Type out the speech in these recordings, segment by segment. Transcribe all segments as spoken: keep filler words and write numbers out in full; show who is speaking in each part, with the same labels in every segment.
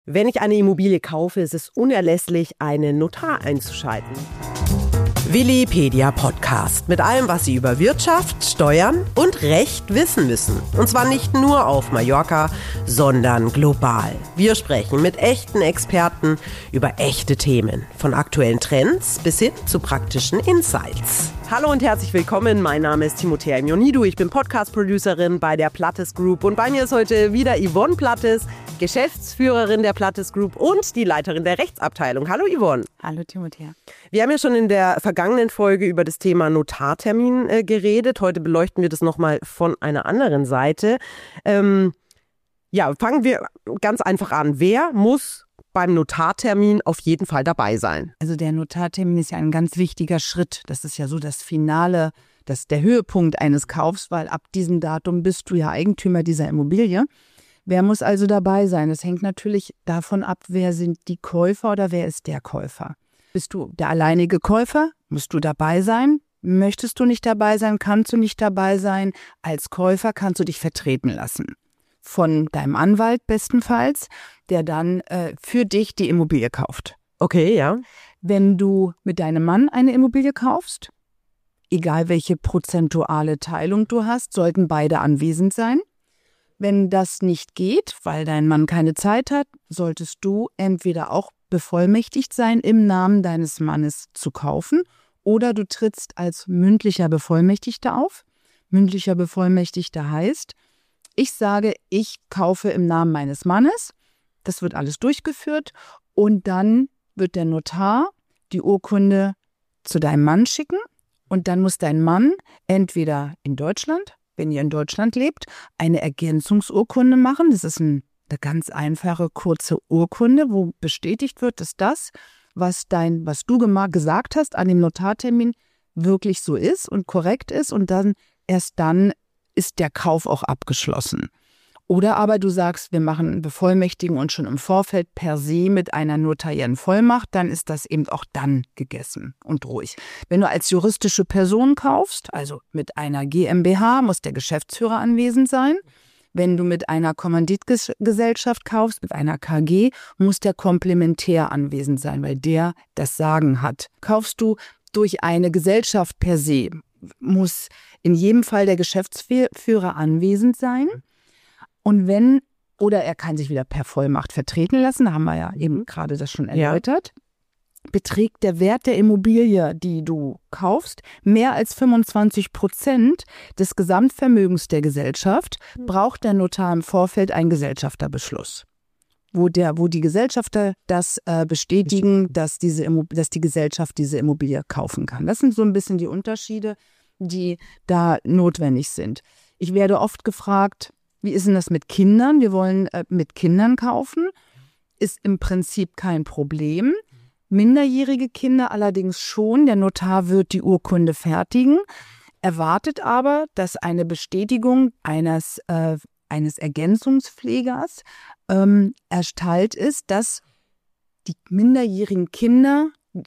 Speaker 1: Wenn ich eine Immobilie kaufe, ist es unerlässlich, einen Notar einzuschalten. Willipedia Podcast mit allem, was Sie über Wirtschaft, Steuern und Recht wissen müssen. Und zwar nicht nur auf Mallorca, sondern global. Wir sprechen mit echten Experten über echte Themen, von aktuellen Trends bis hin zu praktischen Insights. Hallo und herzlich willkommen, mein Name ist Timothea Imionidou, ich bin Podcast-Producerin bei der Plattes Group und bei mir ist heute wieder Yvonne Plattes, Geschäftsführerin der Plattes Group und die Leiterin der Rechtsabteilung. Hallo Yvonne.
Speaker 2: Hallo Timothea.
Speaker 1: Wir haben ja schon in der vergangenen Folge über das Thema Notartermin äh, geredet. Heute beleuchten wir das nochmal von einer anderen Seite. Ähm, ja, fangen wir ganz einfach an. Wer muss beim Notartermin auf jeden Fall dabei sein?
Speaker 2: Also der Notartermin ist ja ein ganz wichtiger Schritt. Das ist ja so das Finale, das der Höhepunkt eines Kaufs, weil ab diesem Datum bist du ja Eigentümer dieser Immobilie. Wer muss also dabei sein? Das hängt natürlich davon ab, wer sind die Käufer oder wer ist der Käufer. Bist du der alleinige Käufer? Musst du dabei sein? Möchtest du nicht dabei sein? Kannst du nicht dabei sein? Als Käufer kannst du dich vertreten lassen. Von deinem Anwalt bestenfalls, der dann äh, für dich die Immobilie kauft.
Speaker 1: Okay, ja.
Speaker 2: Wenn du mit deinem Mann eine Immobilie kaufst, egal welche prozentuale Teilung du hast, sollten beide anwesend sein. Wenn das nicht geht, weil dein Mann keine Zeit hat, solltest du entweder auch bevollmächtigt sein, im Namen deines Mannes zu kaufen, oder du trittst als mündlicher Bevollmächtigter auf. Mündlicher Bevollmächtigter heißt, ich sage, ich kaufe im Namen meines Mannes, das wird alles durchgeführt und dann wird der Notar die Urkunde zu deinem Mann schicken und dann muss dein Mann entweder in Deutschland, wenn ihr in Deutschland lebt, eine Ergänzungsurkunde machen. Das ist ein, eine ganz einfache, kurze Urkunde, wo bestätigt wird, dass das, was, dein, was du gesagt hast an dem Notartermin, wirklich so ist und korrekt ist und dann erst dann ist der Kauf auch abgeschlossen. Oder aber du sagst, wir machen Bevollmächtigen und schon im Vorfeld per se mit einer notariellen Vollmacht, dann ist das eben auch dann gegessen und ruhig. Wenn du als juristische Person kaufst, also mit einer GmbH, muss der Geschäftsführer anwesend sein. Wenn du mit einer Kommanditgesellschaft kaufst, mit einer K G, muss der Komplementär anwesend sein, weil der das Sagen hat. Kaufst du durch eine Gesellschaft per se, muss in jedem Fall der Geschäftsführer anwesend sein. Und wenn, oder er kann sich wieder per Vollmacht vertreten lassen, da haben wir ja eben gerade das schon erläutert, ja. Beträgt der Wert der Immobilie, die du kaufst, mehr als fünfundzwanzig Prozent des Gesamtvermögens der Gesellschaft, braucht der Notar im Vorfeld einen Gesellschafterbeschluss, wo, der, wo die Gesellschafter das äh, bestätigen, dass, diese, dass die Gesellschaft diese Immobilie kaufen kann. Das sind so ein bisschen die Unterschiede, die da notwendig sind. Ich werde oft gefragt, wie ist denn das mit Kindern? Wir wollen äh, mit Kindern kaufen. Ist im Prinzip kein Problem. Minderjährige Kinder allerdings schon. Der Notar wird die Urkunde fertigen, erwartet aber, dass eine Bestätigung eines, äh, eines Ergänzungspflegers ähm, erteilt ist, dass die minderjährigen Kinder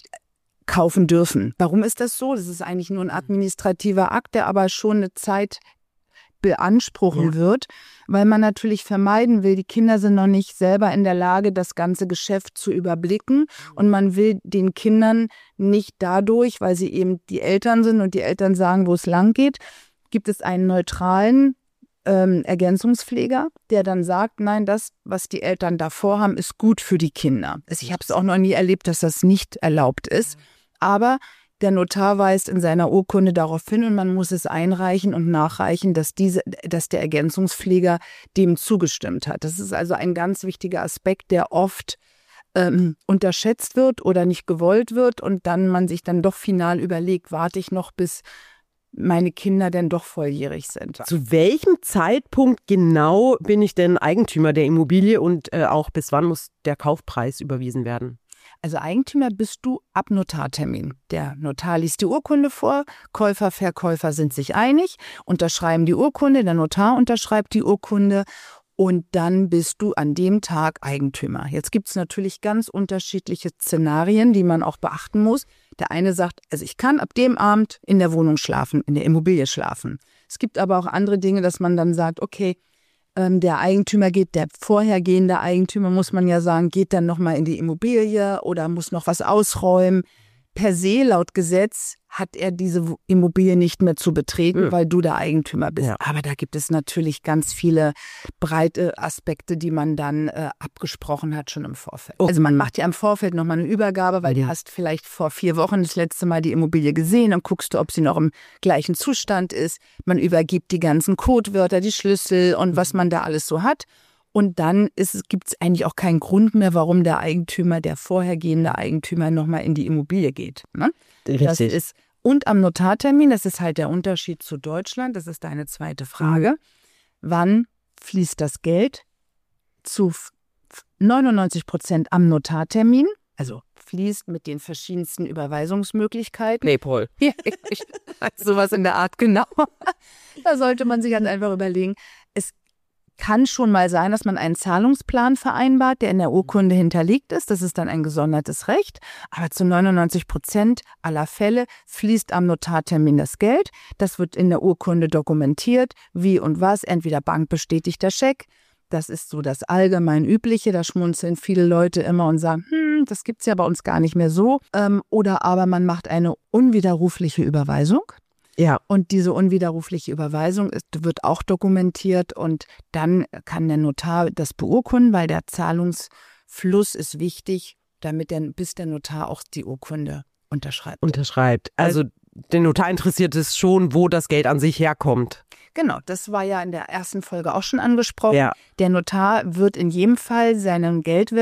Speaker 2: kaufen dürfen. Warum ist das so? Das ist eigentlich nur ein administrativer Akt, der aber schon eine Zeit beanspruchen ja. wird, weil man natürlich vermeiden will, die Kinder sind noch nicht selber in der Lage, das ganze Geschäft zu überblicken und man will den Kindern nicht dadurch, weil sie eben die Eltern sind und die Eltern sagen, wo es lang geht, gibt es einen neutralen ähm, Ergänzungspfleger, der dann sagt, nein, das, was die Eltern davor haben, ist gut für die Kinder. Also ich habe es auch noch nie erlebt, dass das nicht erlaubt ist, aber der Notar weist in seiner Urkunde darauf hin und man muss es einreichen und nachreichen, dass, diese, dass der Ergänzungspfleger dem zugestimmt hat. Das ist also ein ganz wichtiger Aspekt, der oft ähm, unterschätzt wird oder nicht gewollt wird und dann man sich dann doch final überlegt, warte ich noch, bis meine Kinder denn doch volljährig sind.
Speaker 1: Zu welchem Zeitpunkt genau bin ich denn Eigentümer der Immobilie und äh, auch bis wann muss der Kaufpreis überwiesen werden?
Speaker 2: Also Eigentümer bist du ab Notartermin. Der Notar liest die Urkunde vor, Käufer, Verkäufer sind sich einig, unterschreiben die Urkunde, der Notar unterschreibt die Urkunde und dann bist du an dem Tag Eigentümer. Jetzt gibt es natürlich ganz unterschiedliche Szenarien, die man auch beachten muss. Der eine sagt, also ich kann ab dem Abend in der Wohnung schlafen, in der Immobilie schlafen. Es gibt aber auch andere Dinge, dass man dann sagt, okay, ähm, der Eigentümer geht, der vorhergehende Eigentümer, muss man ja sagen, geht dann nochmal in die Immobilie oder muss noch was ausräumen. Per se, laut Gesetz, hat er diese Immobilie nicht mehr zu betreten, mhm. weil du der Eigentümer bist. Ja. Aber da gibt es natürlich ganz viele breite Aspekte, die man dann äh, abgesprochen hat schon im Vorfeld. Oh. Also man macht ja im Vorfeld nochmal eine Übergabe, weil mhm. du hast vielleicht vor vier Wochen das letzte Mal die Immobilie gesehen, dann guckst du, ob sie noch im gleichen Zustand ist. Man übergibt die ganzen Codewörter, die Schlüssel und mhm. was man da alles so hat. Und dann gibt es eigentlich auch keinen Grund mehr, warum der Eigentümer, der vorhergehende Eigentümer, nochmal in die Immobilie geht. Ne?
Speaker 1: Richtig.
Speaker 2: Das ist, und am Notartermin, das ist halt der Unterschied zu Deutschland, das ist deine zweite Frage. Mhm. Wann fließt das Geld? Zu neunundneunzig Prozent am Notartermin, also fließt mit den verschiedensten Überweisungsmöglichkeiten.
Speaker 1: PayPal.
Speaker 2: Ja, sowas in der Art, genau. Da sollte man sich halt einfach überlegen, es kann schon mal sein, dass man einen Zahlungsplan vereinbart, der in der Urkunde hinterlegt ist. Das ist dann ein gesondertes Recht. Aber zu neunundneunzig Prozent aller Fälle fließt am Notartermin das Geld. Das wird in der Urkunde dokumentiert, wie und was. Entweder bankbestätigter Scheck. Das ist so das allgemein Übliche. Da schmunzeln viele Leute immer und sagen, hm, das gibt's ja bei uns gar nicht mehr so. Ähm, oder aber man macht eine unwiderrufliche Überweisung. Ja. Und diese unwiderrufliche Überweisung ist, wird auch dokumentiert und dann kann der Notar das beurkunden, weil der Zahlungsfluss ist wichtig, damit der, bis der Notar auch die Urkunde unterschreibt.
Speaker 1: Unterschreibt. Also, also den Notar interessiert es schon, wo das Geld an sich herkommt.
Speaker 2: Genau, das war ja in der ersten Folge auch schon angesprochen.
Speaker 1: Ja.
Speaker 2: Der Notar wird in jedem Fall seinen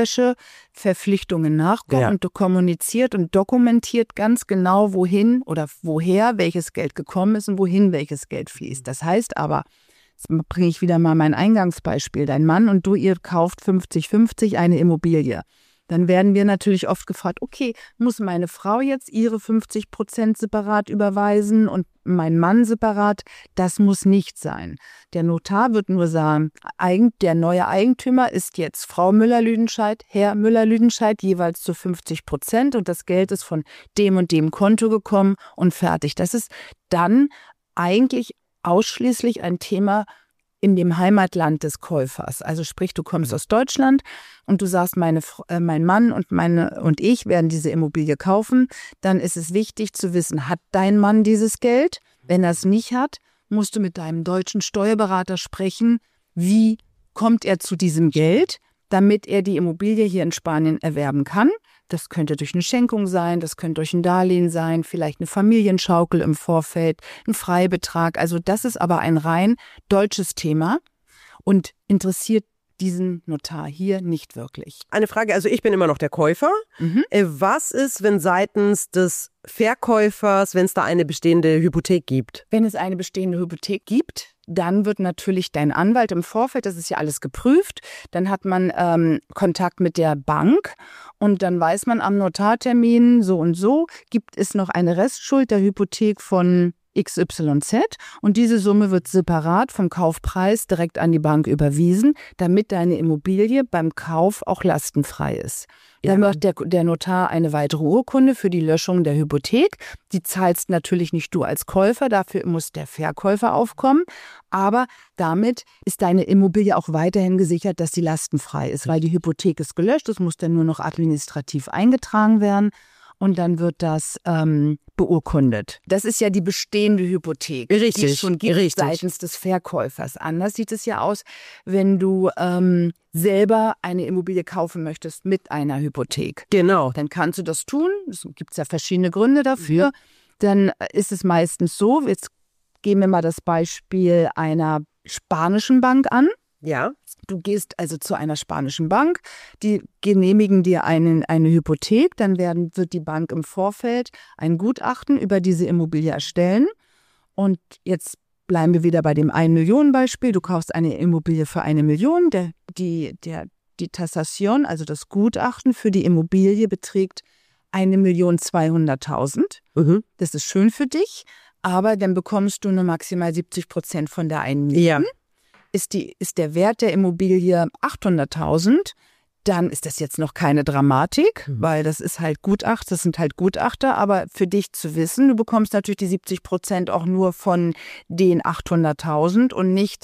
Speaker 2: Geldwäscheverpflichtungen nachkommen ja. und kommuniziert und dokumentiert ganz genau, wohin oder woher welches Geld gekommen ist und wohin welches Geld fließt. Das heißt aber, jetzt bringe ich wieder mal mein Eingangsbeispiel, dein Mann und du, ihr kauft fünfzig fünfzig eine Immobilie. Dann werden wir natürlich oft gefragt, okay, muss meine Frau jetzt ihre fünfzig Prozent separat überweisen und mein Mann separat? Das muss nicht sein. Der Notar wird nur sagen, der neue Eigentümer ist jetzt Frau Müller-Lüdenscheid, Herr Müller-Lüdenscheid, jeweils zu fünfzig Prozent und das Geld ist von dem und dem Konto gekommen und fertig. Das ist dann eigentlich ausschließlich ein Thema in dem Heimatland des Käufers. Also sprich, du kommst aus Deutschland und du sagst, meine, äh, mein Mann und, meine, und ich werden diese Immobilie kaufen. Dann ist es wichtig zu wissen, hat dein Mann dieses Geld? Wenn er es nicht hat, musst du mit deinem deutschen Steuerberater sprechen, wie kommt er zu diesem Geld, damit er die Immobilie hier in Spanien erwerben kann. Das könnte durch eine Schenkung sein, das könnte durch ein Darlehen sein, vielleicht eine Familienschaukel im Vorfeld, ein Freibetrag. Also das ist aber ein rein deutsches Thema und interessiert diesen Notar hier nicht wirklich.
Speaker 1: Eine Frage, also ich bin immer noch der Käufer. Mhm. Was ist, wenn seitens des Verkäufers, wenn es da eine bestehende Hypothek gibt?
Speaker 2: Wenn es eine bestehende Hypothek gibt, dann wird natürlich dein Anwalt im Vorfeld, das ist ja alles geprüft, dann hat man ähm, Kontakt mit der Bank und dann weiß man am Notartermin so und so, gibt es noch eine Restschuld der Hypothek von X Y Z und diese Summe wird separat vom Kaufpreis direkt an die Bank überwiesen, damit deine Immobilie beim Kauf auch lastenfrei ist. Ja. Dann macht der, der Notar eine weitere Urkunde für die Löschung der Hypothek. Die zahlst natürlich nicht du als Käufer, dafür muss der Verkäufer aufkommen. Aber damit ist deine Immobilie auch weiterhin gesichert, dass sie lastenfrei ist, weil die Hypothek ist gelöscht, es muss dann nur noch administrativ eingetragen werden. Und dann wird das ähm, beurkundet. Das ist ja die bestehende Hypothek,
Speaker 1: richtig,
Speaker 2: die es schon gibt
Speaker 1: richtig.
Speaker 2: seitens des Verkäufers. Anders sieht es ja aus, wenn du ähm, selber eine Immobilie kaufen möchtest mit einer Hypothek.
Speaker 1: Genau.
Speaker 2: Dann kannst du das tun. Es gibt ja verschiedene Gründe dafür. Mhm. Dann ist es meistens so, jetzt geben wir mal das Beispiel einer spanischen Bank an.
Speaker 1: Ja.
Speaker 2: Du gehst also zu einer spanischen Bank, die genehmigen dir einen, eine Hypothek, dann werden, wird die Bank im Vorfeld ein Gutachten über diese Immobilie erstellen. Und jetzt bleiben wir wieder bei dem ein Millionen Beispiel. Du kaufst eine Immobilie für eine Million. Der, die, der, die Tassation, also das Gutachten für die Immobilie beträgt eine Million zweihunderttausend. Mhm. Das ist schön für dich, aber dann bekommst du nur maximal siebzig Prozent von der einen Million. Ja. Ist, die, ist der Wert der Immobilie achthunderttausend, dann ist das jetzt noch keine Dramatik, mhm. weil das ist halt Gutachter, das sind halt Gutachter, aber für dich zu wissen, du bekommst natürlich die siebzig Prozent auch nur von den achthunderttausend und nicht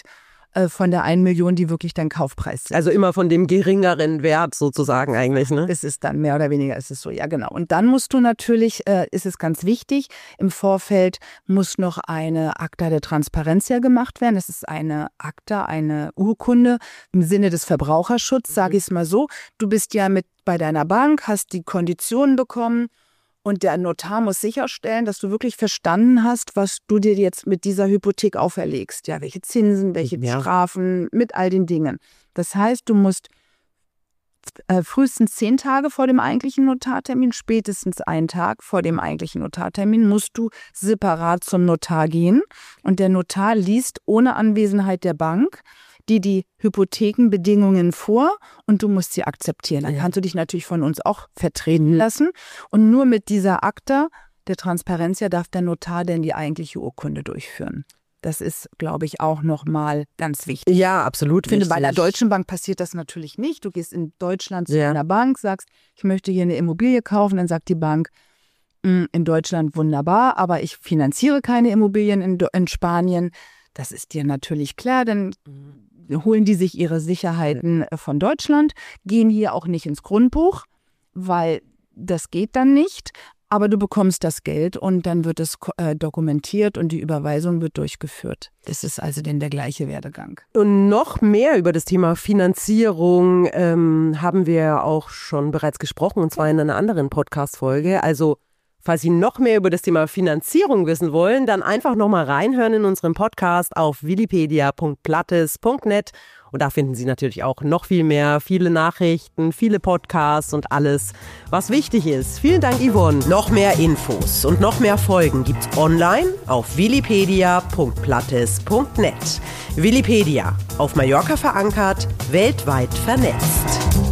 Speaker 2: äh, von der einen Million, die wirklich dein Kaufpreis sind.
Speaker 1: Also immer von dem geringeren Wert sozusagen eigentlich, ne?
Speaker 2: Es ist dann mehr oder weniger, ist es so, ja genau. Und dann musst du natürlich, äh, ist es ganz wichtig, im Vorfeld muss noch eine Acta de Transparencia gemacht werden. Das ist eine Acta, eine Urkunde im Sinne des Verbraucherschutzes, sage ich es mal so. Du bist ja mit bei deiner Bank, hast die Konditionen bekommen und der Notar muss sicherstellen, dass du wirklich verstanden hast, was du dir jetzt mit dieser Hypothek auferlegst. Ja, welche Zinsen, welche
Speaker 1: ja.
Speaker 2: Strafen, mit all den Dingen. Das heißt, du musst äh, frühestens zehn Tage vor dem eigentlichen Notartermin, spätestens einen Tag vor dem eigentlichen Notartermin, musst du separat zum Notar gehen. Und der Notar liest ohne Anwesenheit der Bank die die Hypothekenbedingungen vor und du musst sie akzeptieren. Dann kannst du dich natürlich von uns auch vertreten lassen. Und nur mit dieser Acta der Transparencia darf der Notar denn die eigentliche Urkunde durchführen. Das ist, glaube ich, auch nochmal ganz wichtig.
Speaker 1: Ja, absolut.
Speaker 2: Ich finde,
Speaker 1: wichtig.
Speaker 2: bei der Deutschen Bank passiert das natürlich nicht. Du gehst in Deutschland zu
Speaker 1: ja.
Speaker 2: einer Bank, sagst, ich möchte hier eine Immobilie kaufen, dann sagt die Bank, in Deutschland wunderbar, aber ich finanziere keine Immobilien in, in Spanien. Das ist dir natürlich klar, dann holen die sich ihre Sicherheiten von Deutschland, gehen hier auch nicht ins Grundbuch, weil das geht dann nicht, aber du bekommst das Geld und dann wird es äh, dokumentiert und die Überweisung wird durchgeführt. Das ist also denn der gleiche Werdegang.
Speaker 1: Und noch mehr über das Thema Finanzierung ähm, haben wir auch schon bereits gesprochen, und zwar in einer anderen Podcast-Folge. Also falls Sie noch mehr über das Thema Finanzierung wissen wollen, dann einfach nochmal reinhören in unserem Podcast auf willipedia punkt plattes punkt net. Und da finden Sie natürlich auch noch viel mehr, viele Nachrichten, viele Podcasts und alles, was wichtig ist. Vielen Dank, Yvonne. Noch mehr Infos und noch mehr Folgen gibt's online auf willipedia punkt plattes punkt net. Willipedia, auf Mallorca verankert, weltweit vernetzt.